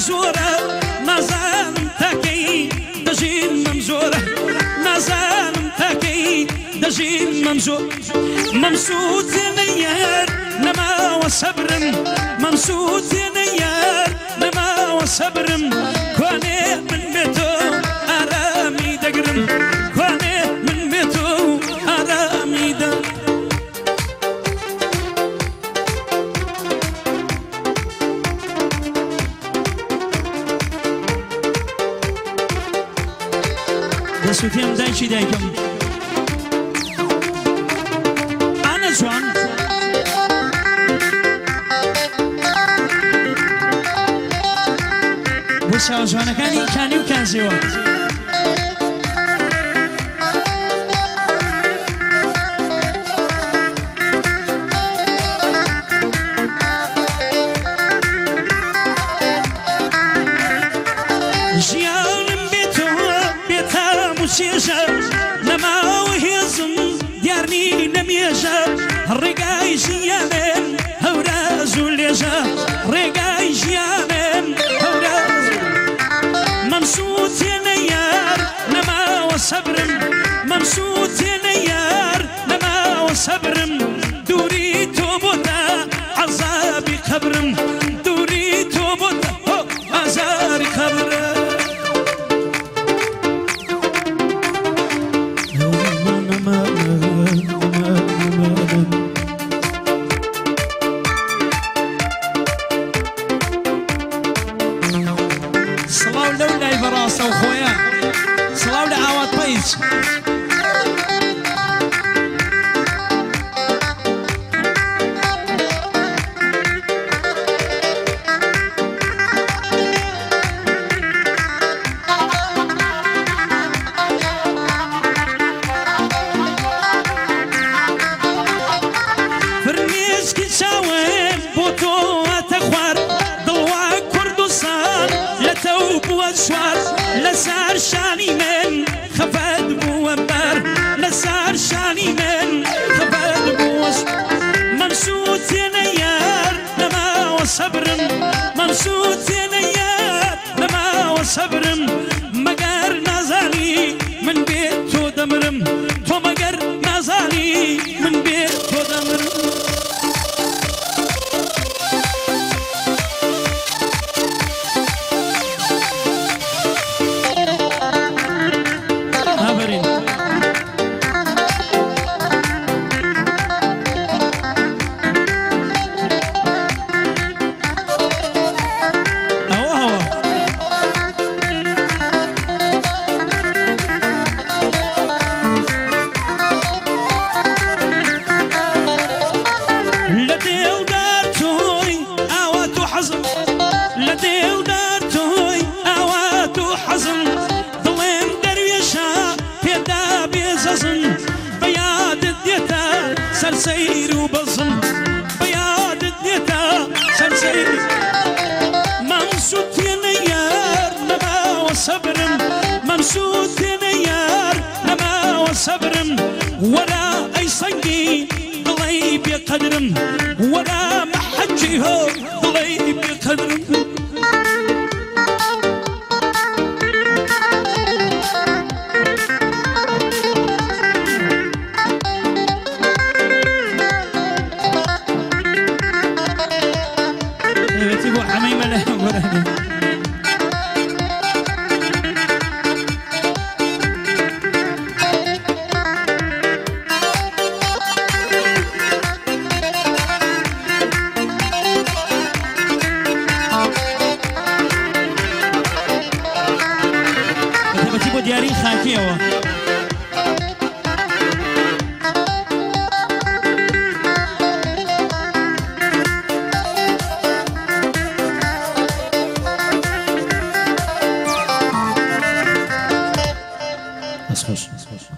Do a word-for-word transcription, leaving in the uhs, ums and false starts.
زورة نازانم تاكي دجين ممزورة نازانم تاكي دجين ممزور ممسوط نيار نما وصبرم ممسوط نيار نما وصبرم كوني من بيتو آرامي دقرم كوني من بيتو آرامي دقرم دەسووتێم دایکی دایکم ئانە جوان بۆ چاوە جوانەکانی کانی و کانزێوە چێژە نەماوە هێزم دیارنی نەمێژە ڕێگای ژیانێن هەوراز و لێژە ڕێگای ژیانێن هەوراز مەمسووتێنە یار نەماوە سەبرم مەمسووتێنە یار نەماوە سەبرم دووری تۆ بۆتە عەزابی قەبرم دووری تۆ بۆتە ئازاری قەبرم لسار شانی من خفد بوامبر لسار شانی من خفد بوش ممسوط نيار لما وصبرم ممسوط نيار لما وصبرم مگر نازالي من بيت تو دمرم تو مگر نازالي من بيت تو دمرم سير وبصم بياد الديتا سير ممسوط نيار نما وصبرم ممسوط نيار نما وصبرم ولا اي صنقي ضلي بقدرم ولا محجي هو ضلي بقدرم دیاری خاکیەوە بس خوش